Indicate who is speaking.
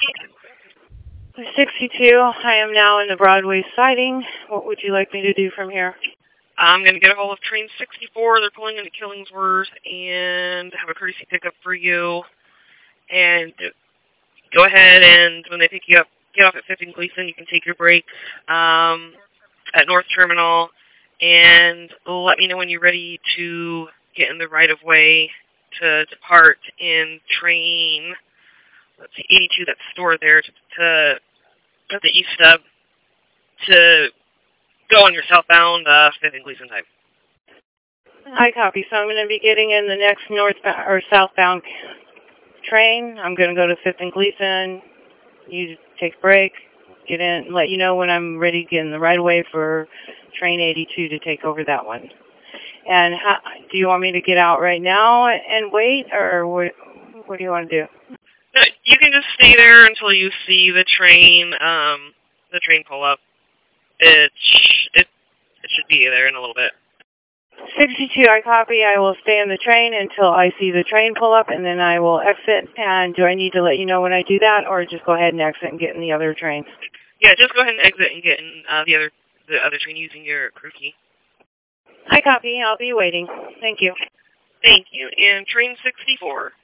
Speaker 1: 62, I am now in the Broadway siding. What would you like me to do from here?
Speaker 2: I'm going to get a hold of train 64. They're pulling into Killingsworth and have a courtesy pickup for you. And go ahead and when they pick you up, get off at 5th and Gleason. You can take your break at North Terminal. And let me know when you're ready to get in the right-of-way to depart in train, let's see, 82 that's stored there to the east stub to go on your southbound 5th and Gleason time.
Speaker 1: I copy. So I'm going to be getting in the next northbound or southbound train. I'm going to go to 5th and Gleason. You take a break, get in, let you know when I'm ready to get in the right away for train 82 to take over that one. And do you want me to get out right now and wait, or what do you want to do?
Speaker 2: No, you can just stay there until you see the train pull up. It should be there in a little bit.
Speaker 1: 62, I copy. I will stay in the train until I see the train pull up, and then I will exit. And do I need to let you know when I do that, or just go ahead and exit and get in the other train?
Speaker 2: Yeah, just go ahead and exit and get in the other train using your crew key.
Speaker 1: I copy. I'll be waiting. Thank you.
Speaker 2: Thank you. And train 64.